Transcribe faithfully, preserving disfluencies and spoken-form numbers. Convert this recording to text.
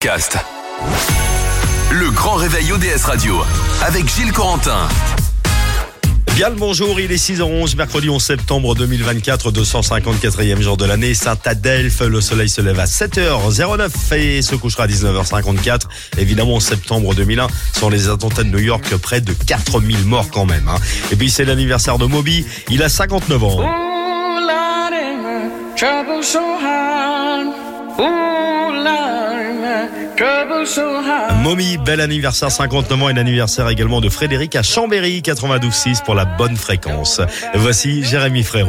podcast. Le grand réveil O D S Radio avec Gilles Corentin. Bien le bonjour, il est six heures onze, mercredi onze septembre deux mille vingt-quatre, deux cent cinquante-quatrième jour de l'année, Saint-Adelphe. Le soleil se lève à sept heures neuf et se couchera à dix-neuf heures cinquante-quatre. Évidemment, en septembre deux mille un, sur les attentats de New York, près de quatre mille morts quand même. Hein. Et puis c'est l'anniversaire de Moby, il a cinquante-neuf ans. Ooh, Lordy, my trouble so hard. Ooh, Lordy, my trouble so hard. Momy, bel anniversaire, cinquante-neuf ans, et l'anniversaire également de Frédéric à Chambéry, quatre-vingt-douze virgule six pour la bonne fréquence. Voici Jérémy Frérot.